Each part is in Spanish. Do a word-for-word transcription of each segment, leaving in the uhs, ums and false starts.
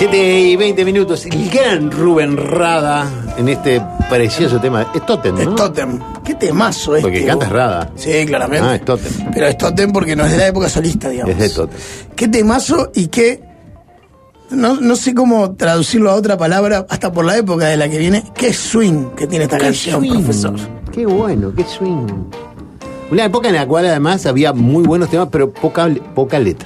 siete y veinte minutos. El gran Rubén Rada en este precioso tema. Es Totem, ¿no? Es Totem. Qué temazo este. Porque canta Rada. Sí, claramente. Ah, es Totem. Pero es Totem porque no es de la época solista, digamos. Es de Totem. Qué temazo y qué... No, no sé cómo traducirlo a otra palabra, hasta por la época de la que viene. Qué swing que tiene esta Qué canción, swing. profesor. Qué bueno, qué swing. Una época en la cual además había muy buenos temas, pero poca, poca letra.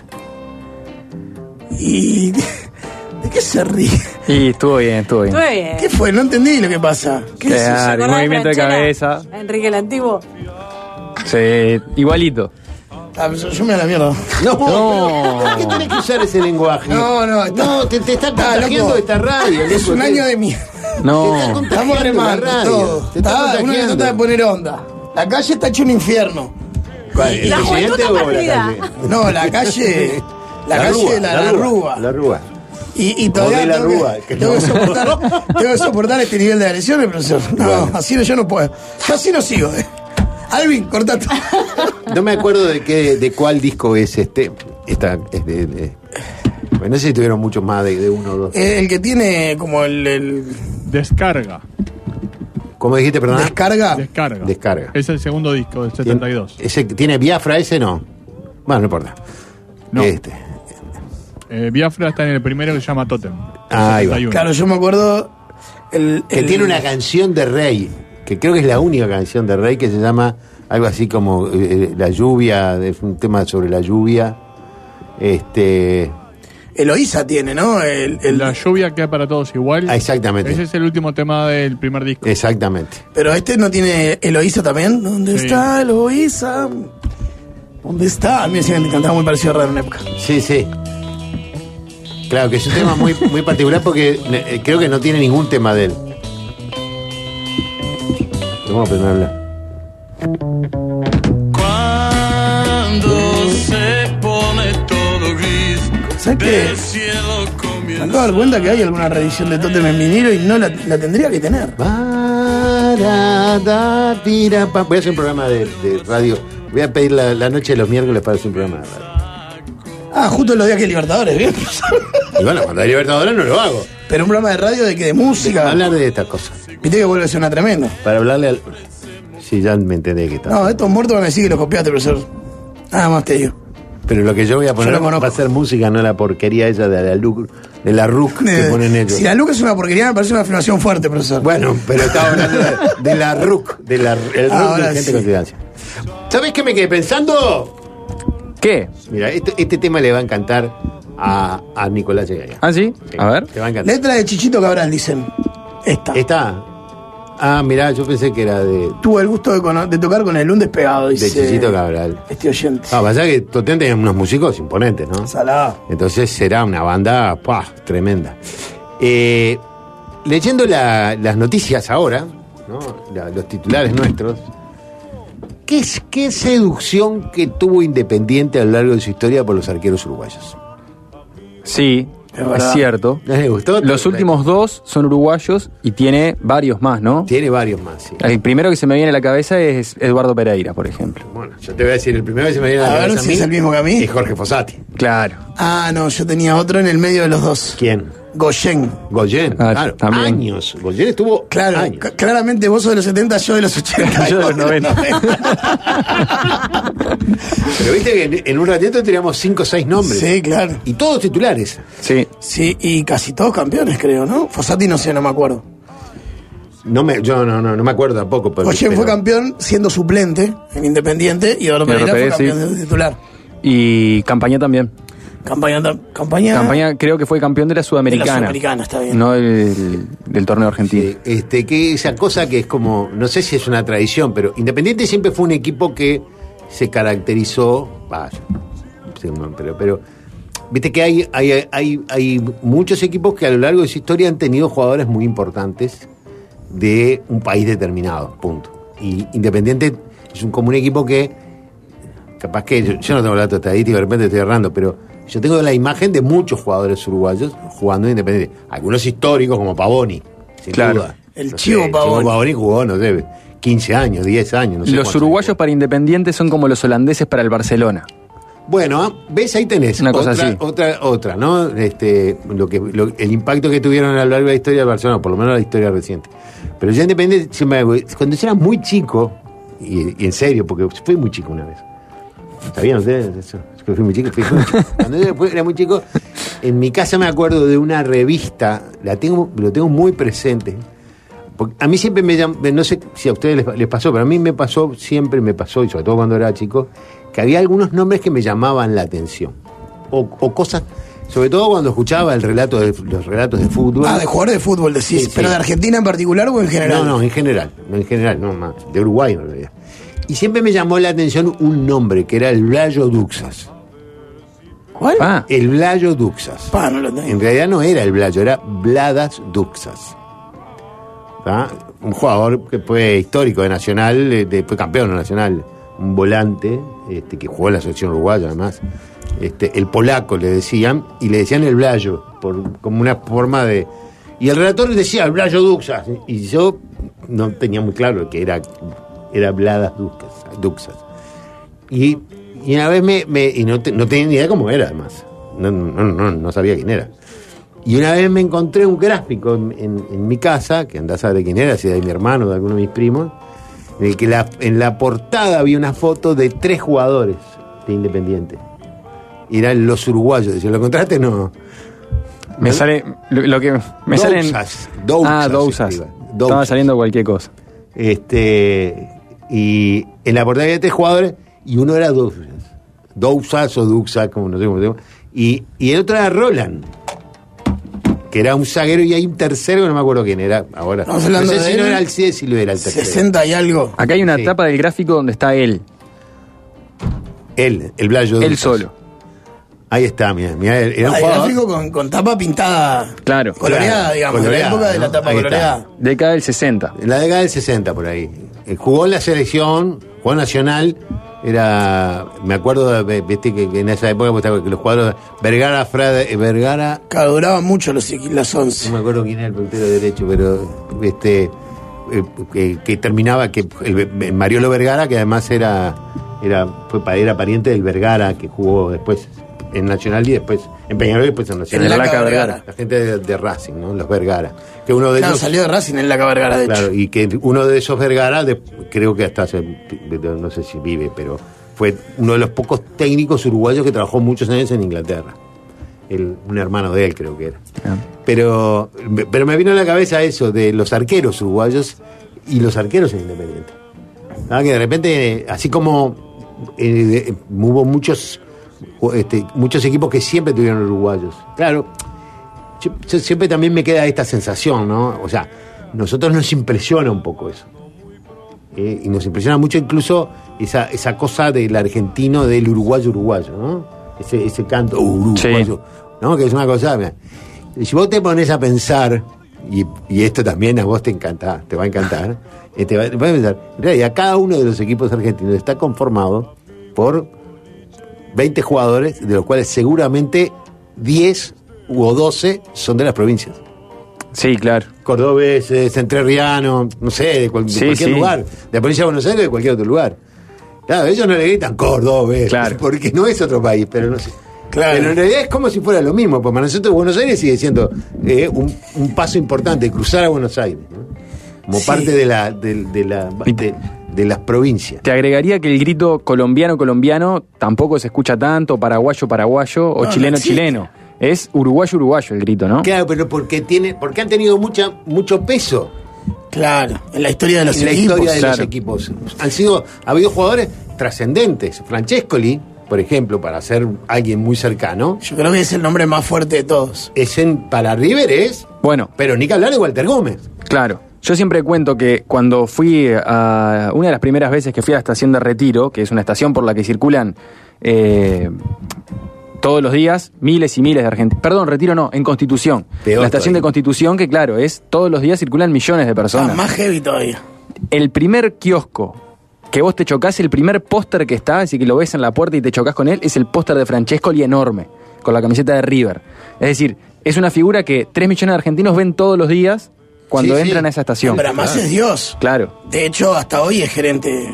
Y... ¿De qué se ríe? Y estuvo bien, estuvo bien. Estuve bien. ¿Qué fue? No entendí lo que pasa. ¿Qué es eso? Claro, el ¿Acordás movimiento de Franchella? cabeza. Enrique el Antiguo. Sí, igualito. Ah, yo, yo me da la mierda. No, No. ¿por qué tenés que usar ese lenguaje? No, no, está- no, te, te está está contagiando loco. esta radio. Es loco, un te- año de mierda. No. Estamos contagiando remando la radio. todo. Te está Ah, uno contagiando. trata de poner onda. La calle está hecho un infierno. ¿Cuál? ¿El La presidente juventud o la perdida. calle? No, la calle... La, calle, Rúa, la, la, rúa. La Rúa. Y, y todavía O de la tengo, Rúa, que, que tengo, no. que soportar, tengo que soportar este nivel de agresiones, profesor. No, Bueno. así no, yo no puedo. Yo así no sigo. Eh. Alvin, cortate. No me acuerdo de qué, de cuál disco es este. Esta, es de, de- bueno, no sé si tuvieron muchos más de, de uno o dos. Eh, el que tiene como el, el Descarga. ¿Cómo dijiste, perdón? descarga. Descarga. Descarga. Es el segundo disco del setenta y dos. ¿Ese, ¿Tiene Biafra ese? No. Bueno, no importa. No. Este. Eh, Biafra está en el primero que se llama Totem. Ahí va. setenta y uno. Claro, yo me acuerdo. El, Que el- tiene una canción de Rey, que creo que es la única canción de Rey que se llama algo así como eh, La lluvia, es un tema sobre la lluvia. Este. Eloísa tiene, ¿no? El, el- La lluvia queda para todos igual. Ah, exactamente. Ese es el último tema del primer disco. Exactamente. Pero este no tiene Eloísa también. ¿Dónde Sí. está Eloísa? ¿Dónde está? A mí me decían que cantaba muy parecido a Raro en época. Sí, sí. Claro, que es un tema muy, muy particular porque eh, creo que no tiene ningún tema de él. Vamos a aprender a hablar. Cuando se pone todo gris, ¿Sabes qué? el cielo Me comienza. acabo de dar cuenta que hay alguna reedición de Totem en vinilo y no la, la tendría que tener. Barada, tira, pa. Voy a hacer un programa de, de radio. Voy a pedir la, la noche de los miércoles para hacer un programa de radio. Ah, justo los días que hay Libertadores, ¿bien? Y bueno, cuando hay Libertadores no lo hago. Pero un programa de radio de que de música. Hablar de estas cosas. Viste que vuelve a ser una tremenda. Para hablarle al. Sí, ya me entendí que está. No, estos muertos van a decir que los copiaste, profesor. Nada más te digo. Pero lo que yo voy a poner Yo lo conozco. va a ser música, no la porquería esa de la Luc, de la R U C que Eh, ponen ellos. Si la Luca es una porquería, me parece una afirmación fuerte, profesor. Bueno, pero estaba hablando de, de la R U C, de la, el R U C Ahora de gente sí. con ciudadanía. ¿Sabés qué me quedé pensando? ¿Qué? Mira, este, este tema le va a encantar a, a Nicolás Egaña. ¿Ah, sí? A ver. Te va a encantar. Letra de Chichito Cabral, dicen. Esta. ¿Esta? Ah, mirá, yo pensé que era de, Tuvo el gusto de, cono- de tocar con el un despegado, de dice. Chichito Cabral. Este oyente. Ah, pasa que Totem tenía unos músicos imponentes, ¿no? Salado. Entonces será una banda ¡pah! Tremenda. Eh, leyendo la- las noticias ahora, ¿no? La- los titulares nuestros, ¿qué, es, ¿qué seducción que tuvo Independiente a lo largo de su historia por los arqueros uruguayos? Sí, Es es, verdad. cierto. ¿Les gustó? Los últimos dos son uruguayos y tiene varios más, ¿no? Tiene varios más, sí. El primero que se me viene a la cabeza es Eduardo Pereira, por ejemplo. Bueno, yo te voy a decir, el primero que se me viene a la A ver cabeza si es el mismo que a mí. es Jorge Fossati. Claro. Ah, no, yo tenía otro en el medio de los dos. ¿Quién? Goyen. Goyen, Ah, claro, también. años. Goyen estuvo Claro, años. c- claramente vos sos de los setenta, yo de los ochenta. Yo de los noventa. Pero viste que en, en un ratito teníamos cinco o seis nombres. Sí, claro. Y todos titulares. Sí. Sí, y casi todos campeones, creo, ¿no? Fossati no sé, no me acuerdo. No me, yo no, no, no me acuerdo tampoco. Pero, Goyen fue pero- campeón siendo suplente en Independiente y Eduardo Eduardo Pereira fue Pereira, campeón de titular. Y Campaña también. Campaña, campaña, Campaña creo que fue campeón de la de la Sudamericana. Sudamericana, está bien. No del, del torneo argentino. Sí, este, que esa cosa que es como, no sé si es una tradición, pero Independiente siempre fue un equipo que se caracterizó, vaya, sí, no, pero, pero viste que hay, hay, hay, hay muchos equipos que a lo largo de su historia han tenido jugadores muy importantes de un país determinado, punto. Y Independiente es un, como un equipo que, capaz que, yo, yo no tengo el dato estadístico, de repente estoy errando, pero yo tengo la imagen de muchos jugadores uruguayos jugando en Independiente. Algunos históricos como Pavoni, sin Claro. duda. El No Chivo sé, Pavoni. Chivo Pavoni jugó, no sé, quince años, diez años, no sé Los cuántos uruguayos años. para Independiente son como los holandeses para el Barcelona. Bueno, ves, ahí tenés Una cosa otra, así. otra, otra, ¿no? Este, lo que, lo- el impacto que tuvieron a lo largo de la historia de Barcelona, por lo menos la historia reciente. Pero ya Independiente, siempre me- cuando yo era muy chico, y, y en serio, porque fui muy chico una vez. ¿Sabían ustedes eso? Que fui muy chico, fui muy chico. Cuando yo fui- era muy chico, en mi casa me acuerdo de una revista, la tengo, lo tengo muy presente. Porque a mí siempre me llam- no sé si a ustedes les, les pasó, pero a mí me pasó, siempre me pasó, y sobre todo cuando era chico, que había algunos nombres que me llamaban la atención. O, o cosas, sobre todo cuando escuchaba el relato de, los relatos de fútbol. Ah, de jugadores de fútbol decís, Sí, sí. pero de Argentina en particular o en general. No, no, en general, no en general, no más, de Uruguay en realidad. Y siempre me llamó la atención un nombre, que era el Blayo Duxas. ¿Cuál? Ah, El Blayo Duxas. Pa, no lo tengo. En realidad no era el Blayo, era Bladas Duxas. ¿Tá? Un jugador que fue histórico de Nacional, eh, de- fue campeón de Nacional, un volante este, que jugó en la selección uruguaya además. Este, el polaco le decían, y le decían el Blayo, por, como una forma de... Y el relator decía el Blayo Duxas, y yo no tenía muy claro que era, era Bladas Duxas. Duxas. Y, y una vez me... me- y no, te- no tenía ni idea cómo era además, no, no, no, no sabía quién era. Y una vez me encontré un gráfico en, en- en mi casa, que andás a saber de quién era, si era de mi hermano o de alguno de mis primos, en el que la, en la portada había una foto de tres jugadores de Independiente. Y eran los uruguayos. Si lo encontraste, no. me ¿Eh? sale. Lo, lo que. Me salen. Dousas, Dousas Ah, Dousas. escriba, Estaba Dousas. saliendo cualquier cosa. Este, y en la portada había tres jugadores y uno era Dousas. Dousas o Duxas, como no sé cómo se llama. Y, y el otro era Roland, que era un zaguero, y hay un tercero que no me acuerdo quién era ahora. Estamos No hablando sé de si él. no era el C si lo era el tercero. sesenta y algo. Acá hay una Sí. tapa del gráfico donde está él. Él, el Blayo Él Duxas. solo. Ahí está, mira, mira, era un Ah, el jugador. gráfico con, con tapa pintada. Claro. Coloreada, Claro, digamos, coloreada, de la época de la ¿no? tapa Ahí está. coloreada. Década del sesenta. En la década del sesenta, por ahí. Eh, Jugó en la selección, jugó en Nacional. Era, me acuerdo, de- viste que que en esa época pues, que los cuadros Vergara, Frade, eh, Vergara, Claro, duraban mucho los, las once. no me acuerdo quién era el puntero derecho, pero este eh, que, que terminaba que el, el Mariolo Vergara, que además era era fue pa- era pariente del Vergara que jugó después en Nacional y después en Peñarol y después en Nacional. En la Laca Vergara. Vergara. La gente de, de Racing, ¿no? Los Vergara, que uno de Claro, ellos salió de Racing en la Vergara, de hecho. claro, y que uno de esos Vergara, de- creo que hasta hace, no sé si vive, pero fue uno de los pocos técnicos uruguayos que trabajó muchos años en Inglaterra. El- un hermano de él, creo que era. Ah. Pero, pero me vino a la cabeza eso de los arqueros uruguayos y los arqueros en Independiente. ¿Ah? Que de repente, así como eh, de- hubo muchos, este, muchos equipos que siempre tuvieron uruguayos. Claro, yo, yo siempre también me queda esta sensación, ¿no? O sea, nosotros nos impresiona un poco eso. Eh, y nos impresiona mucho incluso esa, esa cosa del argentino, del uruguayo uruguayo, ¿no? Ese, ese canto uruguayo, ¿no? Que es una cosa... mira, si vos te pones a pensar, y, y esto también a vos te encanta, te va a encantar, eh, te va, te vas a pensar, en realidad cada uno de los equipos argentinos está conformado por veinte jugadores, de los cuales seguramente diez o doce son de las provincias. Sí, claro. Cordobeses, entrerrianos, no sé, de, cual- de Sí, cualquier sí. lugar, de la provincia de Buenos Aires o de cualquier otro lugar. Claro, ellos no le gritan Cordobés, Claro. porque no es otro país, pero no sé. Claro. Pero en realidad es como si fuera lo mismo, porque para nosotros Buenos Aires sigue siendo eh, un, un paso importante, cruzar a Buenos Aires, ¿no? Como Sí. parte de la, de, de la de, de las provincias. Te agregaría que el grito colombiano, colombiano tampoco se escucha tanto, paraguayo, paraguayo o No, chileno, no existe. chileno. Es uruguayo, uruguyo el grito, ¿no? Claro, pero porque tiene, porque han tenido mucha, mucho peso Claro, en la historia de los en la equipos. historia de los claro. equipos. Han sido, ha habido jugadores trascendentes. Francescoli, por ejemplo, para ser alguien muy cercano, Yo creo que es el nombre más fuerte de todos. es en, para River es, Bueno, pero ni que hablar de Walter Gómez. claro. Yo siempre cuento que cuando fui a... Una de las primeras veces que fui a la estación de Retiro, que es una estación por la que circulan eh, todos los días miles y miles de argentinos. Perdón, Retiro no, en Constitución. Peor la estación todavía. de Constitución, que claro, es todos los días circulan millones de Ah, personas. más heavy todavía. El primer kiosco que vos te chocás, el primer póster que está, así que lo ves en la puerta y te chocás con él, es el póster de Francescoli enorme, con la camiseta de River. Es decir, es una figura que tres millones de argentinos ven todos los días cuando Sí, sí. entran a esa estación. Pero además claro. es Dios. Claro. De hecho, hasta hoy es gerente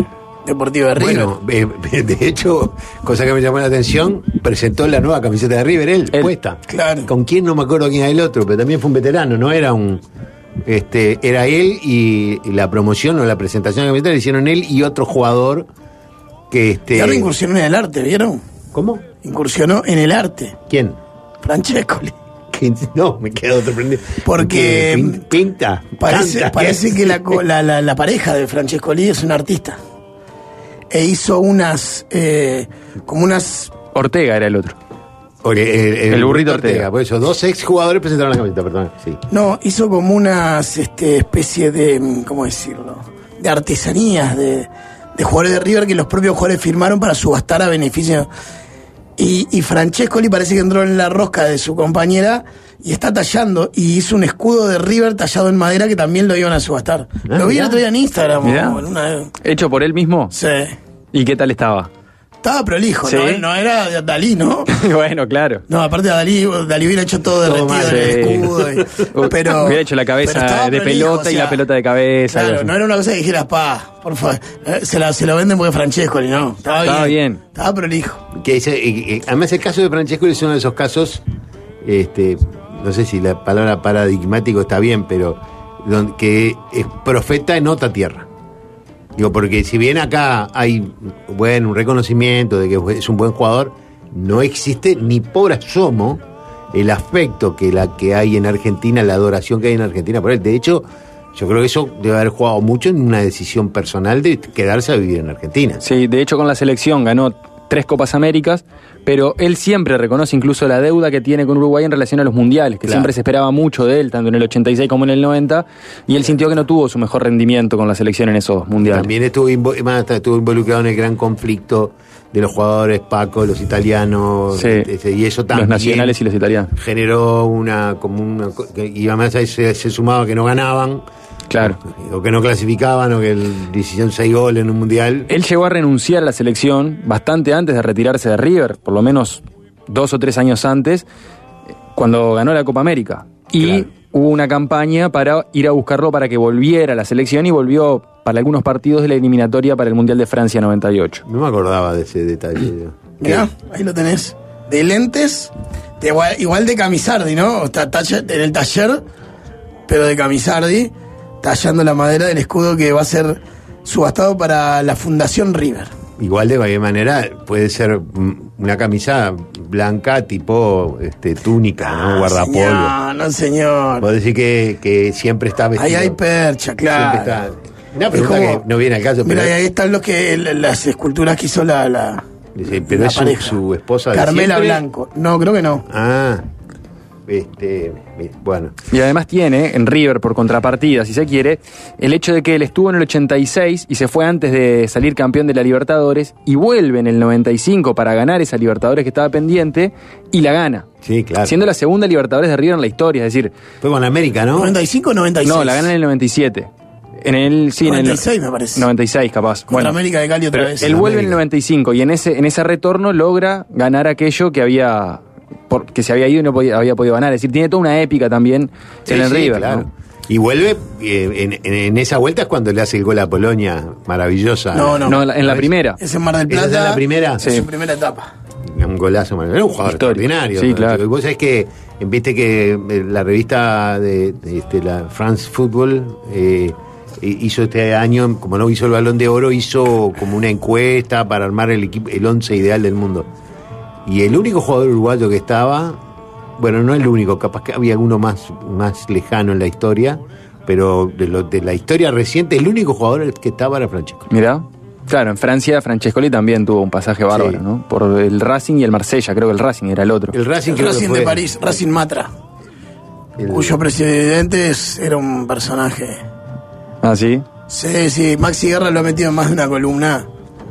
deportivo de River. Bueno, eh, de hecho, cosa que me llamó la atención, presentó la nueva camiseta de River, él, Él. puesta. Claro. Con quién no me acuerdo quién era el otro, pero también fue un veterano, no era un... Este, era él y, y la promoción o la presentación de la camiseta la hicieron él y otro jugador que este... Y ahora incursionó en el arte, ¿vieron? ¿Cómo? Incursionó en el arte. ¿Quién? Francescoli. ¿Quién? No, me quedo sorprendido. Porque pin- pinta, Parece, canta. parece que la, co- la, la, la pareja de Francescoli es un artista. E hizo unas, eh, como unas... Ortega era el otro. Oye, el, El burrito Ortega. Por eso, dos ex jugadores presentaron la camiseta, perdón. Sí. No, hizo como unas este, especie de, ¿cómo decirlo? De artesanías de, de jugadores de River que los propios jugadores firmaron para subastar a beneficio. Y, y Francescoli parece que entró en la rosca de su compañera y está tallando, y hizo un escudo de River tallado en madera que también lo iban a subastar. Ah, lo vi mirá. el otro día en Instagram. Mirá. o en una- ¿Hecho por él mismo? sí. ¿Y qué tal estaba? Estaba prolijo, Sí. ¿no? No era Dalí, ¿no? Bueno, claro. No, aparte de Dalí, Dalí hubiera hecho todo Todo derretido mal, en el sí. escudo. y- pero, Hubiera hecho la pero cabeza estaba de prolijo, pelota o y sea, la pelota de cabeza. algo Claro, así. no era una cosa que dijeras, pa, por favor, eh, se, la, se lo venden porque Francesco, no. Estaba, Estaba bien. bien. Estaba prolijo. Que ese, eh, eh, además el caso de Francesco es uno de esos casos, este, no sé si la palabra paradigmático está bien, pero don- que es profeta en otra tierra. Digo, porque si bien acá hay bueno, un reconocimiento de que es un buen jugador, no existe ni por asomo el afecto que la que hay en Argentina, la adoración que hay en Argentina por él. De hecho, yo creo que eso debe haber jugado mucho en una decisión personal de quedarse a vivir en Argentina. Sí, de hecho con la selección ganó tres Copas Américas, pero él siempre reconoce incluso la deuda que tiene con Uruguay en relación a los mundiales, que Claro. siempre se esperaba mucho de él, tanto en el ochenta y seis como en el noventa, y él sintió que no tuvo su mejor rendimiento con la selección en esos mundiales. También estuvo, invo- más, estuvo involucrado en el gran conflicto de los jugadores Paco, los italianos, Sí, este, y eso también los nacionales y los italianos. generó una como una co- que- y además ahí se, se sumaba que no ganaban Claro. o que no clasificaban o que el hicieron seis goles en un mundial. Él llegó a renunciar a la selección bastante antes de retirarse de River, por lo menos dos o tres años antes, cuando ganó la Copa América. Y Claro. hubo una campaña para ir a buscarlo para que volviera a la selección, y volvió para algunos partidos de la eliminatoria para el Mundial de Francia noventa y ocho. No me acordaba de ese detalle. Mirá, ahí lo tenés. De lentes, de igual, igual de Camisardi, ¿no? Está talla- en el taller, pero de Camisardi, tallando la madera del escudo que va a ser subastado para la Fundación River. Igual de cualquier manera puede ser mm, una camisa blanca tipo este, túnica, ¿no? Guardapolvo. Señor, no, señor. Vos decís que, que siempre está vestido. Ahí hay percha, claro. Siempre está. Una Es pregunta como- que no viene al caso, pero, Mira, y ahí están los que, las esculturas que hizo la, la, dice, pero la es su, pareja. su esposa de Carmela siempre. Blanco. No, creo que no. Ah, este, bueno. Y además tiene, en River, por contrapartida, si se quiere, el hecho de que él estuvo en el ochenta y seis y se fue antes de salir campeón de la Libertadores, y vuelve en el noventa y cinco para ganar esa Libertadores que estaba pendiente, y la gana. Sí, claro. Siendo la segunda Libertadores de River en la historia, es decir, Fue con América, ¿no? ¿noventa y cinco o noventa y seis? no, la gana en el noventa y siete. En el, sí, noventa y en seis el me parece. noventa y seis capaz. Contra América de Cali otra pero vez. él vuelve en el América. noventa y cinco y en ese, en ese retorno logra ganar aquello que había, por- que se había ido y no podía- había podido ganar. Es decir, tiene toda una épica también Sí, en el sí, River. claro. ¿no? Y vuelve, eh, en, en- en esa vuelta es cuando le hace el gol a Polonia, maravillosa. No, no. No, en la, en la ¿No es? primera. Es en Mar del ¿Esa Plata. es la primera? Es Sí. su primera etapa. Un golazo, maravilloso. Era un jugador Histórico. extraordinario. Sí, ¿no? claro. Y vos sabés que, viste que eh, la revista de, de, este, la France Football eh, hizo este año, como no hizo el Balón de Oro, hizo como una encuesta para armar el equipo, el once ideal del mundo. Y el único jugador uruguayo que estaba, bueno, no el único, capaz que había alguno más, más lejano en la historia, pero de, lo, de la historia reciente, el único jugador que estaba era Francesco. Mirá. Claro, en Francia Francescoli también tuvo un pasaje bárbaro, Sí. ¿no? Por el Racing y el Marsella, creo que el Racing era el otro. El Racing, El creo que Racing fue de París, Racing Matra, el- cuyo presidente es- era un personaje. Ah, sí. Sí, sí, Maxi Guerra lo ha metido en más de una columna.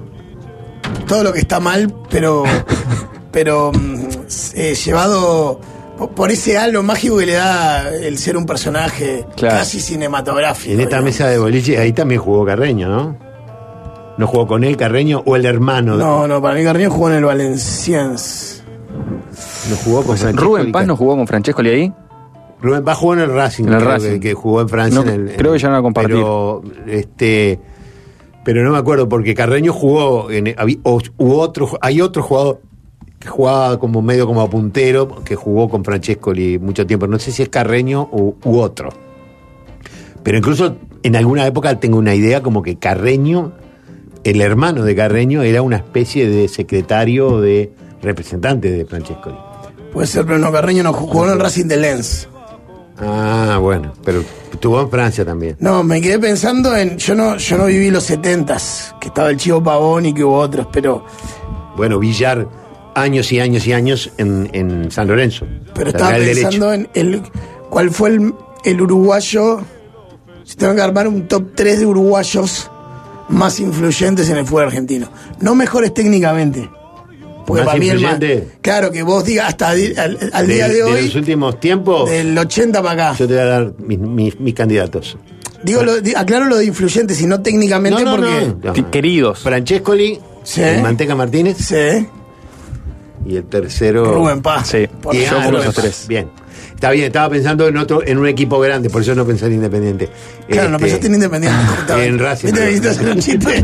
Todo lo que está mal, pero pero mm, eh, llevado po- por ese halo mágico que le da el ser un personaje Claro. casi cinematográfico. En esta digamos. mesa de boliche, ahí también jugó Carreño, ¿no? ¿No jugó con él Carreño o el hermano? No, no, para mí Carrillo jugó en el Valenciennes. No jugó con Francesco Rubén Paz Lica- no jugó con Francescoli ahí. Rubén Paz jugó en el Racing, En el creo Racing. Que, que jugó en Francia. No, en el- creo que ya no va a compartir. Pero, este, Pero no me acuerdo, porque Carreño jugó, en, habí- o- hubo otro, hay otro jugador que jugaba como medio como puntero, que jugó con Francescoli mucho tiempo. No sé si es Carreño u, u otro. Pero incluso en alguna época tengo una idea como que Carreño, el hermano de Carreño, era una especie de secretario de representante de Francescoli. Puede ser, pero no, Carreño no jugó en el Racing de Lens. Ah, bueno, pero estuvo en Francia también. No, me quedé pensando en. Yo no, yo no viví los setentas, que estaba el Chivo Pavón y que hubo otros, pero. Bueno, Villar, años y años y años en, en San Lorenzo. Pero estaba Lateral pensando derecho. en el. ¿Cuál fue el, el uruguayo? Si tengo que armar un top tres de uruguayos más influyentes en el fútbol argentino. No mejores técnicamente. Porque ¿Más para mí el más. influyente? Claro, que vos digas hasta di- al, al De- día de, de hoy. los últimos tiempos, Del ochenta para acá. yo te voy a dar mis, mis, mis candidatos. Digo, lo, di- aclaro lo de influyentes y no técnicamente No, no, porque. no. Qu- Queridos. Francescoli, Sí. el Manteca Martínez Sí. y el tercero. Rubén Paz. Sí. Por Y- Yo ejemplo, pongo Rubén esos Paz. tres. Bien. Está bien, estaba pensando en otro, en un equipo grande, por eso no pensé en Independiente. Claro, no Este, pensaste en Independiente. justamente. en Racing. Viste, viste hacer un chiste.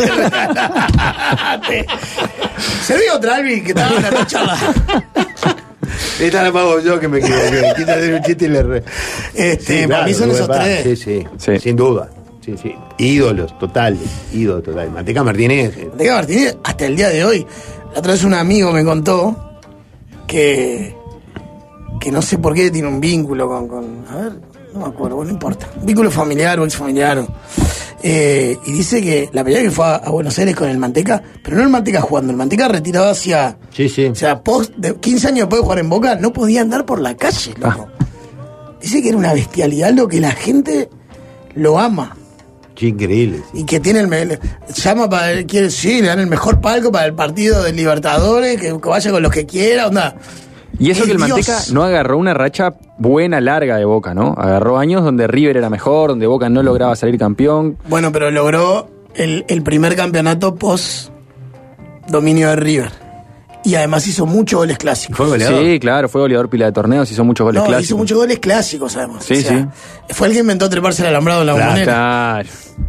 Serví otra, Albi, que estaba en la charla. Esta la pago yo que me equivoqué. Quise hacer un chiste y le re. Este, Sí, para mí son Rubén esos Paz, tres. Sí, sí, Sí. sin duda. Sí, sí. Ídolos totales, ídolos totales. Manteca Martínez. eh, Manteca Martínez, hasta el día de hoy. La otra vez un amigo me contó que. que no sé por qué tiene un vínculo con. con a ver, no me acuerdo, bueno, no importa. Un vínculo familiar o exfamiliar. o- Eh, y dice que la primera que fue a, a Buenos Aires con el Manteca, pero no el Manteca jugando, el Manteca retirado hacia. Sí, sí. O sea, post de quince años después de jugar en Boca, no podía andar por la calle, loco. Dice que era una bestialidad lo que la gente lo ama. Sí, increíble. Y que tiene el. me- llama para. Quiere, sí, le dan el mejor palco para el partido de Libertadores, que, que vaya con los que quiera, onda. Y eso Es que el Dios. Manteca no agarró una racha buena, larga de Boca, ¿no? Agarró años donde River era mejor, donde Boca no lograba salir campeón. Bueno, pero logró el, el primer campeonato post dominio de River. Y además hizo muchos goles clásicos. Fue goleador. Sí, claro, fue goleador pila de torneos, hizo muchos goles No, clásicos. hizo muchos goles clásicos, además. Sí, sí. Fue el que inventó treparse el alambrado en la Claro, bombonera. Claro.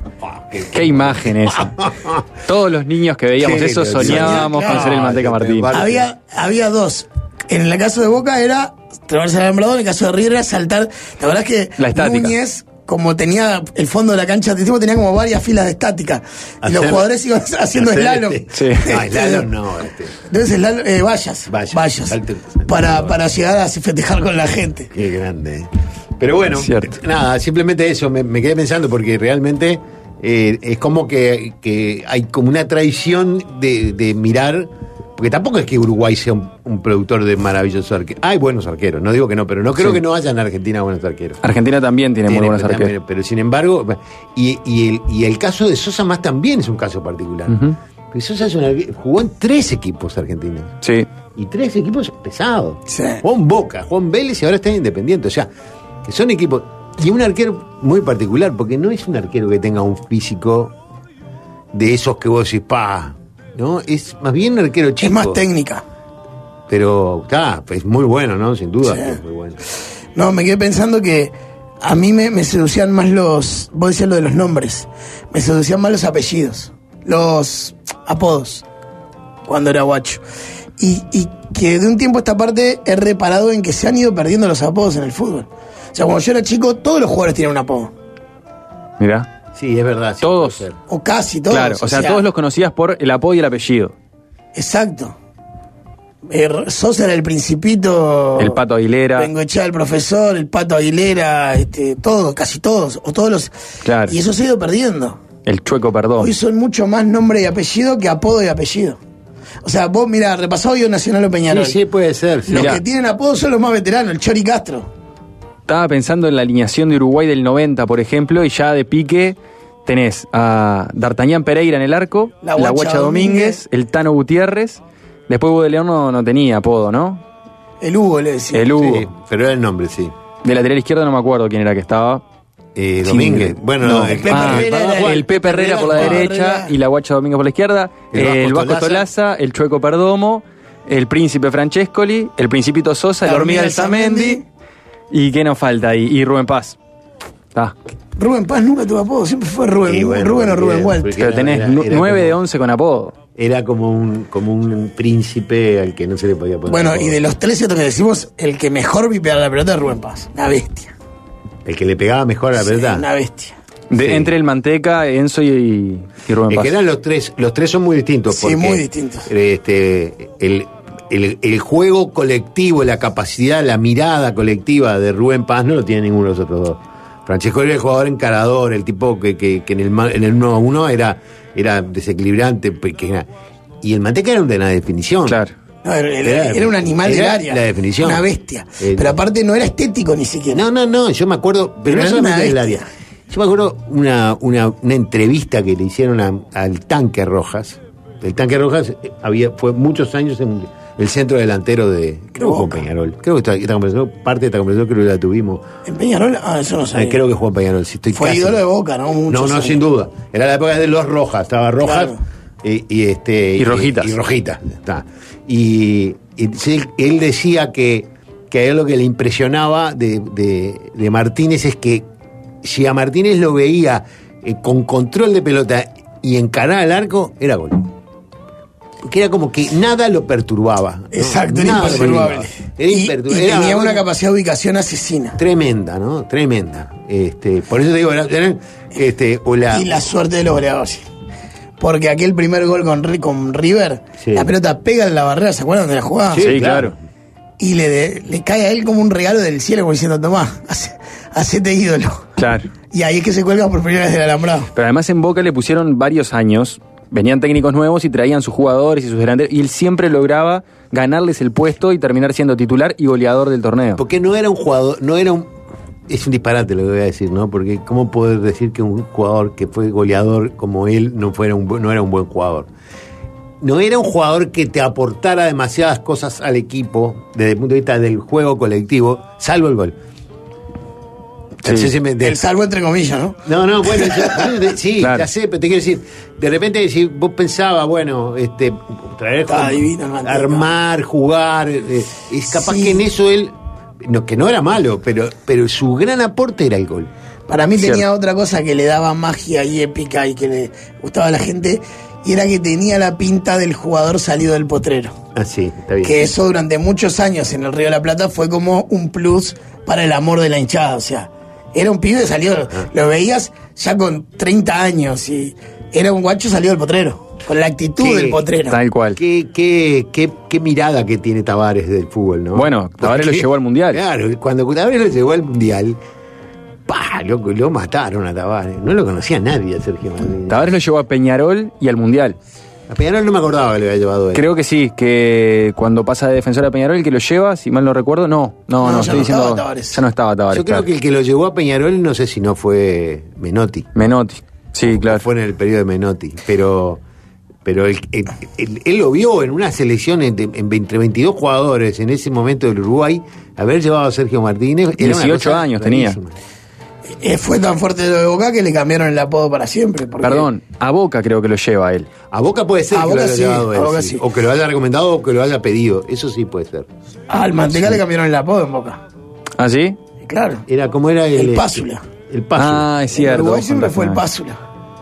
Qué imagen esa. Todos los niños que veíamos Qué eso lindo, soñábamos claro. con ser el Manteca Ay, Martín. Bar- Había, había dos. En el caso de Boca era treparse el alambrado, en el caso de River era saltar. ¿Te acordás que La estática. Núñez, como tenía el fondo de la cancha de tipo, tenía como varias filas de estática? Y Hacer- los jugadores iban haciendo hacer slalom. este- Sí. No, slalom no. Este. Entonces, slalom, eh, vallas. Vallas. Vallas. Salte- para, para llegar a festejar con la gente. Qué grande. eh. Pero bueno, Cierto. nada, simplemente eso, me, me quedé pensando porque realmente eh, es como que, que hay como una tradición de, de mirar, porque tampoco es que Uruguay sea un, un productor de maravillosos arqueros. Hay buenos arqueros, no digo que no, pero no creo Sí. que no haya en Argentina buenos arqueros. Argentina también tiene, muy Tiene, buenos pero, arqueros. pero, pero sin embargo, y, y, el, y el caso de Sosa más también es un caso particular. Ujú. Porque Sosa es un arque- jugó en tres equipos argentinos. Sí. Y tres equipos pesados. Sí. Juan Boca, Juan Vélez y ahora está en Independiente. O sea, que son equipos. Y un arquero muy particular, porque no es un arquero que tenga un físico de esos que vos decís, pa. ¿No? Es más bien un arquero chico. Es más técnica. Pero, está, es muy bueno, ¿no? Sin duda, Sí. es muy bueno. No, me quedé pensando que a mí me, me seducían más los. Vos decías lo de los nombres. Me seducían más los apellidos. Los apodos. Cuando era guacho. Y, y que de un tiempo a esta parte he reparado en que se han ido perdiendo los apodos en el fútbol. O sea, cuando yo era chico, todos los jugadores tenían un apodo. Mirá. Sí, es verdad. sí, Todos. puede ser. O casi todos. Claro, o sea, todos los conocías por el apodo y el apellido. Exacto. Eh, Sosa era el Principito. El Pato Aguilera. Bengoechea el profesor, el Pato Aguilera, este, todos, casi todos. O todos los. Claro. Y eso se ha ido perdiendo. El Chueco Perdón. Hoy son mucho más nombre y apellido que apodo y apellido. O sea, vos, mira, repasado yo Nacional o Peñarol. Sí, sí, puede ser. sí. Los Mirá. que tienen apodo son los más veteranos, el Chori Castro. Estaba pensando en la alineación de Uruguay del noventa, por ejemplo, y ya de pique tenés a D'Artagnan Pereira en el arco, La la Guacha Guacha Domínguez, Domínguez, el Tano Gutiérrez. Después Hugo de León no, no tenía apodo, ¿no? El Hugo le decía. El Hugo. Sí, pero era el nombre, sí. De lateral izquierdo no me acuerdo quién era que estaba. Eh, Sí, Domínguez. Bueno, no, no, el el, Pepe Ah, Herrera era el el- Pepe Herrera por la Pepe derecha Herrera. y la Guacha Domínguez por la izquierda. El Vasco El Vasco Tolaza. Tolaza, el Chueco Perdomo, el Príncipe Francescoli, el Principito Sosa, el La Hormiga del Hormiga del Samendi. Samendi. ¿Y qué nos falta ahí? Y Rubén Paz. Está. Rubén Paz nunca tuvo apodo, siempre fue Rubén, Y bueno, Rubén o porque- Rubén Walt. porque Pero era- tenés era- nu- era nueve como- de once con apodo. Era como un, como un príncipe al que no se le podía poner. Bueno, apodo. y de los tres cierto que decimos, el que mejor vipeaba la pelota es Rubén Paz. Una bestia. El que le pegaba mejor a la Sí, pelota. una bestia. De- Sí. Entre el Manteca, Enzo y, y Rubén Es Paz. que eran los tres, los tres son muy distintos. Sí, porque, muy distintos. Este, el, el, el juego colectivo, la capacidad, la mirada colectiva de Rubén Paz no lo tiene ninguno de los otros dos. Francesco era el jugador encarador, el tipo que, que, que en, el, ma- en el uno a uno era, era desequilibrante. Que era- y el Manteca era un de la definición. Claro. No, era, era- Era- era un animal del era área. la definición. Una bestia. Eh, Pero aparte no era estético ni siquiera. No, no, no, yo me acuerdo, pero Pero no era solamente una del bestia. área. Yo me acuerdo una, una, una entrevista que le hicieron a- al Tanque Rojas. El Tanque Rojas eh, había, fue muchos años en el centro delantero de, creo que fue Boca. Peñarol. Creo que esta, esta conversación, parte de esta conversación creo que la tuvimos. En Peñarol, ah, eso no Eh, sabía. creo que jugó en Peñarol, si estoy Fue casi- ídolo de Boca, ¿no? Muchos No, no, años. sin duda. Era la época de los Rojas, estaba Rojas Claro. y, y este Y Rojitas. Y, y Rojitas, está. Y, y sí, él decía que, que a él lo que le impresionaba de, de, de Martínez es que si a Martínez lo veía eh, con control de pelota y encarar al arco, era gol. Porque era como que nada lo perturbaba. ¿no? Exacto, era Nada lo imperturbable. perturbaba. Era Y, impertur- y era tenía gol una capacidad de ubicación asesina. tremenda, ¿no? Tremenda. Este, por eso te digo, eran, eran, este, o la, Y la suerte de los goleadores. Porque aquel primer gol con, Ri- con River, Sí. la pelota pega en la barrera, ¿se acuerdan de la jugada? Sí, Sí, claro. claro. Y le, de- le cae a él como un regalo del cielo, como diciendo, tomá, hace- hacete ídolo. Claro. Y ahí es que se cuelga por primera vez del alambrado. Pero además en Boca le pusieron varios años, venían técnicos nuevos y traían sus jugadores y sus delanteros, y él siempre lograba ganarles el puesto y terminar siendo titular y goleador del torneo. Porque no era un jugador, no era un... Es un disparate lo que voy a decir, ¿no? Porque ¿cómo poder decir que un jugador que fue goleador como él no, fuera un, bu- no era un buen jugador? No era un jugador que te aportara demasiadas cosas al equipo desde el punto de vista del juego colectivo, salvo el gol. Sí. Entonces, me- de- El salvo entre comillas, ¿no? No, no, bueno, yo- de- sí, Claro. ya sé, pero te quiero decir, de repente si vos pensabas, bueno, este, traer, Estaba divino el Manteca. armar, jugar, eh, es capaz Sí. que en eso él, no, que no era malo, pero, pero su gran aporte era el gol. Para mí Cierto. tenía otra cosa que le daba magia y épica y que le gustaba a la gente, y era que tenía la pinta del jugador salido del potrero. Ah, sí, está bien. Que eso durante muchos años en el Río de la Plata fue como un plus para el amor de la hinchada. O sea, era un pibe salió, lo veías ya con treinta años y era un guacho salido del potrero, con la actitud ¿Qué? del potrero. Tal cual. Qué, qué, qué, qué mirada que tiene Tavares del fútbol, ¿no? Bueno, Tavares lo Porque- llevó al Mundial. Claro, cuando Tavares lo llevó al Mundial, pa, lo, lo mataron a Tavares. No lo conocía nadie a Sergio Martínez. Tavares lo llevó a Peñarol y al Mundial. A Peñarol no me acordaba que le había llevado él. Creo que sí, que cuando pasa de defensor a Peñarol, el que lo lleva, si mal no recuerdo, no, no, No, no, ya estoy no diciendo. estaba Tavares. Ya no estaba Tavares. Yo creo claro. que el que lo llevó a Peñarol, no sé si no fue Menotti. Menotti. Sí, claro. Fue en el periodo de Menotti. Pero pero él, él, él- él lo vio en una selección en, en entre veintidós jugadores en ese momento del Uruguay. Haber llevado a Sergio Martínez. era una dieciocho cosa años tenía. rarísima. Eh, fue tan fuerte lo de Boca que le cambiaron el apodo para siempre. porque- Perdón, a Boca creo que lo lleva a él. A Boca puede ser A que Boca lo haya sí, llevado a él, Boca sí. sí. O que lo haya recomendado o que lo haya pedido. Eso sí puede ser. Al Manteca le cambiaron el apodo en Boca. ¿Ah, sí? Y claro. Era como era el. El Pásula. El Pásula. Ah, es En cierto. Uruguay vos siempre contaste fue el una vez. Pásula.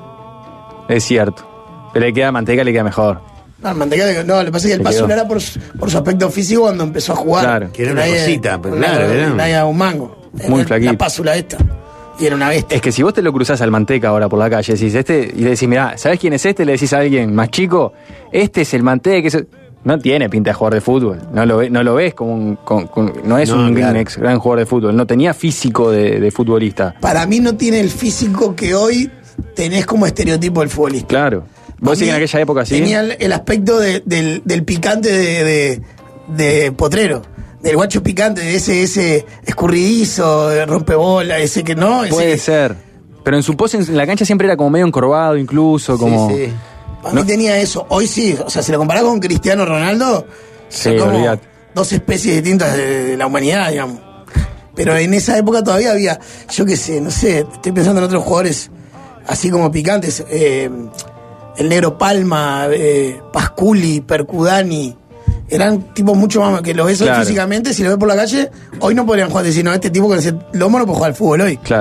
Es cierto. Pero le queda a Manteca, le queda mejor. No, el Manteca, le- no, le pasa que el Le Pásula quedó. era por, su- por su aspecto físico cuando empezó a jugar. Claro. Que era una nadie- cosita, pero una- claro, era un- nadie daba un mango. Muy Era flaquito. La Pásula esta. Y era una bestia. Es que si vos te lo cruzás al Manteca ahora por la calle, decís este, y le decís, mirá, ¿sabés quién es este? Le decís a alguien más chico, este es el Manteca, es el-". No tiene pinta de jugador de fútbol. No lo, ve- no lo ves como un. con- con- no es No, un claro. ex gran jugador de fútbol. No tenía físico de, de futbolista. Para mí no tiene el físico que hoy tenés como estereotipo del futbolista. Claro. Vos decís que en aquella época sí. Tenía el, el aspecto de- del, del picante de, de, de Potrero. Del guacho picante, de ese, ese escurridizo, de rompebola, ese que no. Ese Puede que- ser. Pero en su pose en la cancha siempre era como medio encorvado, incluso, como. Sí, sí. Para mí tenía eso. Hoy sí. O sea, si lo comparás con Cristiano Ronaldo, Sí, son como olvidate. dos especies distintas de, de la humanidad, digamos. Pero en esa época todavía había, yo qué sé, no sé, estoy pensando en otros jugadores así como picantes. eh, el Negro Palma, eh, Pasculi, Percudani. Eran tipos mucho más que los ves hoy Claro. físicamente. Si lo ves por la calle, hoy no podrían jugar. Decir, no, este tipo con ese lomo no puede jugar al fútbol hoy. Claro.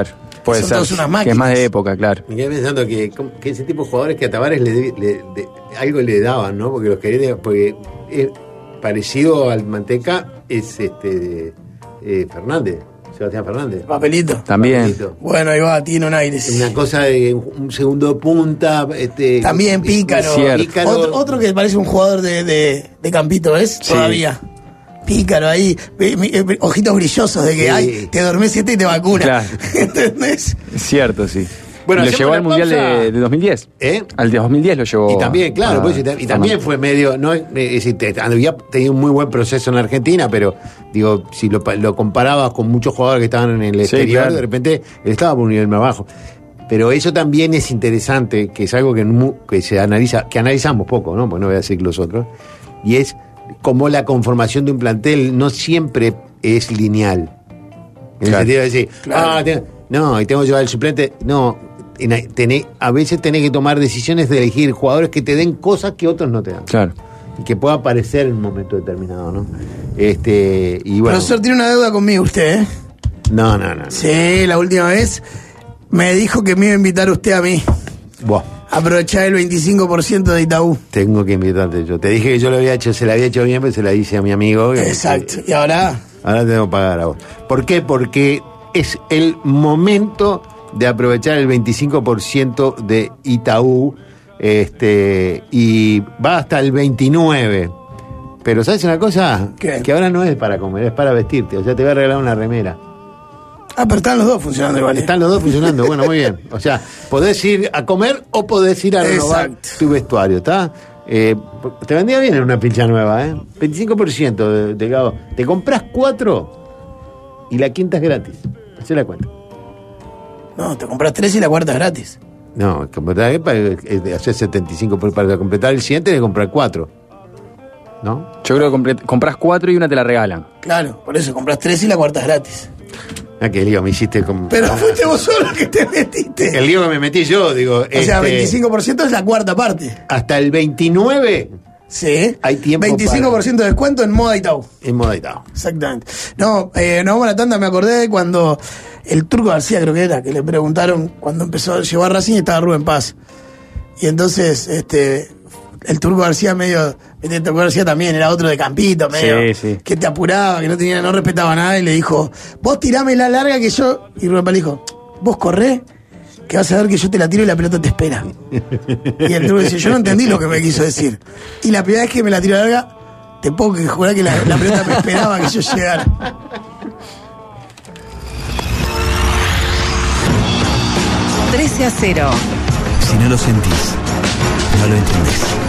Puede son ser, todas unas que máquinas. es más de época, claro. Me quedé pensando que, que ese tipo de jugadores que a Tavares le, le- de- algo le daban, ¿no? Porque los quería, porque es parecido al Manteca es este de, eh, Fernández, Sebastián Fernández. Papelito. También. Papelito. Bueno, ahí va, tiene un aire. sí. Una cosa de un segundo punta, este También Pícaro. Cierto. Pícaro. Otro, otro que parece un jugador de, de, de campito, ¿ves? Sí. Todavía. Pícaro ahí, eh, mi- eh, ojitos brillosos de que Sí. ay, te dormís siete y te vacuna. Claro. ¿Entendés? Es cierto, sí. Bueno, Y lo hacemos llevó una al Mundial pausa. de, de dos mil diez. ¿Eh? Al de dos mil diez lo llevó. Y también, claro, a- pues, y, ta- y también fue medio, no es, es decir, te- había tenido un muy buen proceso en Argentina, pero digo, si lo, pa- lo comparabas con muchos jugadores que estaban en el Sí, exterior, claro. de repente él estaba por un nivel más bajo. Pero eso también es interesante, que es algo que, mu- que se analiza, que analizamos poco, ¿no? Pues no voy a decir los otros, y es cómo la conformación de un plantel no siempre es lineal. En el Claro. sentido de decir, Claro. ah, te- no, y tengo que llevar el suplente. No, en- tenés- a veces tenés que tomar decisiones de elegir jugadores que te den cosas que otros no te dan. Claro. Y que pueda aparecer en un momento determinado, ¿no? Este, y bueno. Profesor, tiene una deuda conmigo usted, ¿eh? No, no, no. no. Sí, la última vez me dijo que me iba a invitar usted a mí. Buah, a aprovechar el veinticinco por ciento de Itaú. tengo que invitarte yo. Te dije que yo lo había hecho, se lo había hecho bien, pero se la hice a mi amigo. que- Exacto. que- Y ahora, Ahora tengo que pagar a vos. ¿Por qué? Porque es el momento de aprovechar el veinticinco por ciento de Itaú, este, y va hasta el veintinueve. Pero ¿sabes una cosa? ¿Qué? Que ahora no es para comer, es para vestirte. O sea, te voy a regalar una remera. ah, pero están los dos funcionando igual. ¿eh? Están los dos funcionando, bueno, muy bien. O sea, podés ir a comer o podés ir a renovar Exacto. tu vestuario, ¿está? Eh, te vendría bien en una pincha nueva, ¿eh? veinticinco por ciento de, de Gabo. Te compras cuatro y la quinta es gratis. Hacé la cuenta. No, te compras tres y la cuarta es gratis. No, completar, eh, para- eh, de hacer setenta y cinco por, para completar el siguiente, de comprar cuatro. ¿No? Yo creo que compre- compras cuatro y una te la regalan. Claro, por eso compras tres y la cuarta es gratis. Ah, que lío me hiciste como. Pero fuiste vos solo que te metiste. El lío que me metí yo, digo. O sea, este, veinticinco por ciento es la cuarta parte. Hasta el veintinueve Sí. hay tiempo. veinticinco por ciento de descuento en moda Itaú. para- en modalidad. Exactamente. No, eh, no vamos a la tanda, me acordé de cuando el Turco García, creo que era, que le preguntaron cuando empezó, llegó a Racing y estaba Rubén Paz. Y entonces, este, el Turco García medio, el Turco García también era otro de campito, medio, Sí, sí. que te apuraba, que no tenía, no respetaba nada, y le dijo, vos tirame la larga que yo, y Rubén Paz le dijo, vos corré, que vas a ver que yo te la tiro y la pelota te espera. Y el Turco dice, yo no entendí lo que me quiso decir. Y la primera vez que me la tiró larga, te puedo que jurar que la, la pelota me esperaba que yo llegara. trece a cero. Si no lo sentís, no lo entendés.